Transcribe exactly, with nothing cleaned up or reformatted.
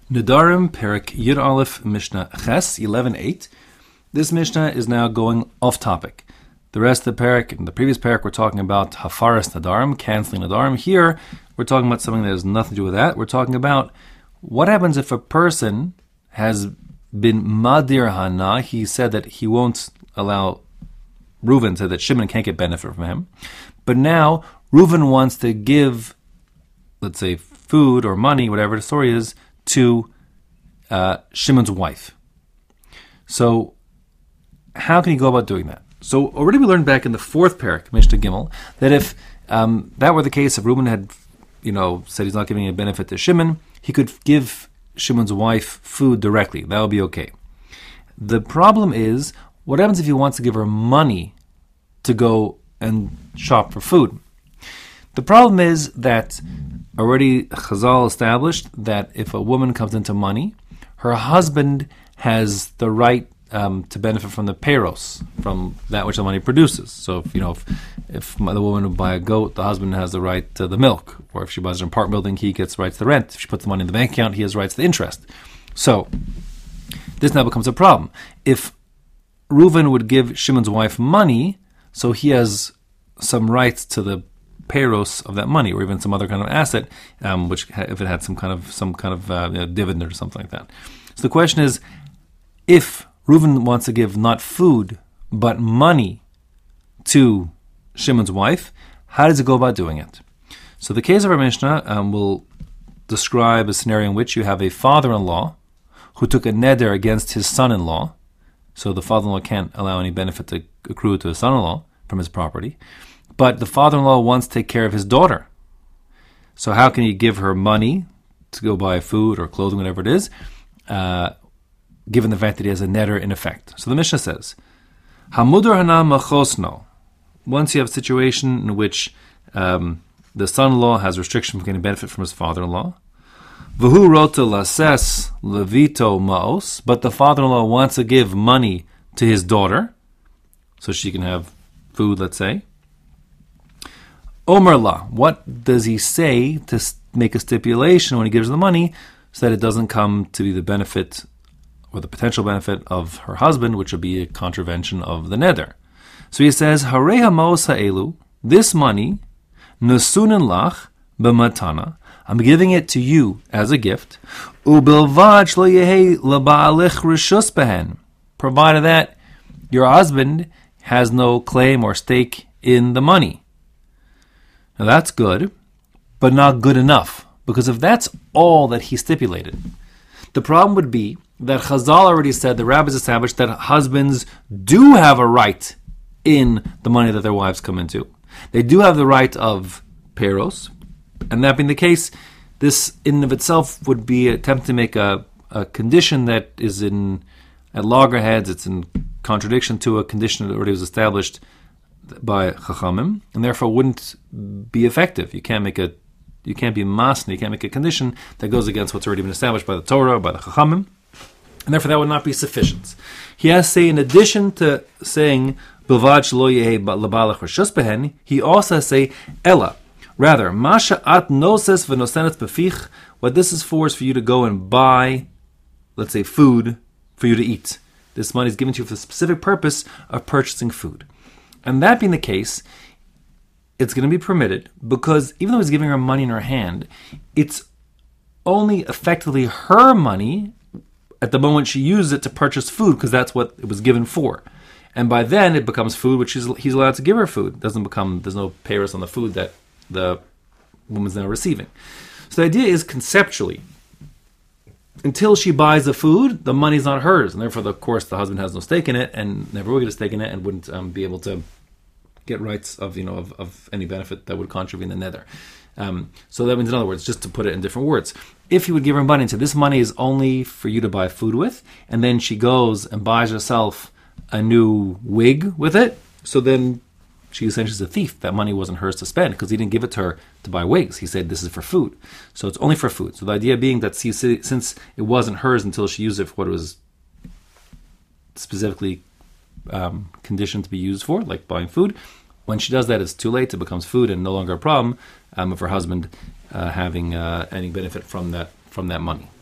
Nedarim, Perek Yud Aleph, Mishnah Ches, eleven eight. This Mishnah is now going off topic. The rest of the Perek, in the previous Perek, we're talking about Hafaras Nedarim, canceling Nedarim. Here, we're talking about something that has nothing to do with that. We're talking about what happens if a person has been Madir Hana. He said that he won't allow Reuven, said that Shimon can't get benefit from him. But now, Reuven wants to give, let's say, food or money, whatever the story is, to uh, Shimon's wife. So, how can he go about doing that? So, already we learned back in the fourth parak, Mishnah Gimel, that if um, that were the case, if Reuben had, you know, said he's not giving a benefit to Shimon, he could give Shimon's wife food directly. That would be okay. The problem is, what happens if he wants to give her money to go and shop for food? The problem is that already Chazal established that if a woman comes into money, her husband has the right um, to benefit from the payros, from that which the money produces. So, if, you know, if, if the woman would buy a goat, the husband has the right to the milk. Or if she buys an apartment building, he gets rights to the rent. If she puts the money in the bank account, he has rights to the interest. So, this now becomes a problem. If Reuven would give Shimon's wife money, so he has some rights to the payros of that money, or even some other kind of asset, um, which if it had some kind of some kind of uh, you know, dividend or something like that. So the question is, if Reuven wants to give not food but money to Shimon's wife, how does he go about doing it? So the case of our Mishnah um, will describe a scenario in which you have a father-in-law who took a neder against his son-in-law. So the father-in-law can't allow any benefit to accrue to his son-in-law from his property. But the father-in-law wants to take care of his daughter. So how can he give her money to go buy food or clothing, whatever it is, uh, given the fact that he has a neder in effect? So the Mishnah says, Hamudur hana machosno. Once you have a situation in which um, the son-in-law has restriction from getting benefit from his father-in-law, V'hu rota lases levito maos, but the father-in-law wants to give money to his daughter, so she can have food, let's say. Omer la, what does he say to make a stipulation when he gives the money so that it doesn't come to be the benefit or the potential benefit of her husband, which would be a contravention of the neder? So he says, Hareha maos ha'elu, this money, nesunin lach b'matana, I'm giving it to you as a gift, ubilvad shlo yehi leba'alech rishus behen, provided that your husband has no claim or stake in the money. Now that's good, but not good enough, because if that's all that he stipulated, the problem would be that Chazal already said, the rabbis established that husbands do have a right in the money that their wives come into. They do have the right of payros, and that being the case, this in and of itself would be an attempt to make a, a condition that is in, at loggerheads, it's in contradiction to a condition that already was established by Chachamim, and therefore wouldn't be effective. You can't make a, you can't be masna, you can't make a condition that goes against what's already been established by the Torah, by the Chachamim, and therefore that would not be sufficient. He has to say, in addition to saying bilvad shelo yehi lebalach rishus behen, he also has to say ella. Rather, masha at noses v'nosenet befich. What this is for is for you to go and buy, let's say, food for you to eat. This money is given to you for the specific purpose of purchasing food. And that being the case, it's going to be permitted because even though he's giving her money in her hand, it's only effectively her money at the moment she uses it to purchase food, because that's what it was given for. And by then it becomes food which he's, he's allowed to give her food. It doesn't become, there's no payros on the food that the woman's now receiving. So the idea is, conceptually, until she buys the food, the money's not hers, and therefore, of course, the husband has no stake in it, and never will get a stake in it, and wouldn't um, be able to get rights of, you know, of, of any benefit that would contravene the nether. Um, so that means, in other words, just to put it in different words, if he would give her money and say, this money is only for you to buy food with, and then she goes and buys herself a new wig with it, so then she essentially is a thief. That money wasn't hers to spend because he didn't give it to her to buy wigs. He said this is for food. So it's only for food. So the idea being that since it wasn't hers until she used it for what it was specifically um, conditioned to be used for, like buying food, when she does that, it's too late. It becomes food and no longer a problem um, of her husband uh, having uh, any benefit from that from that money.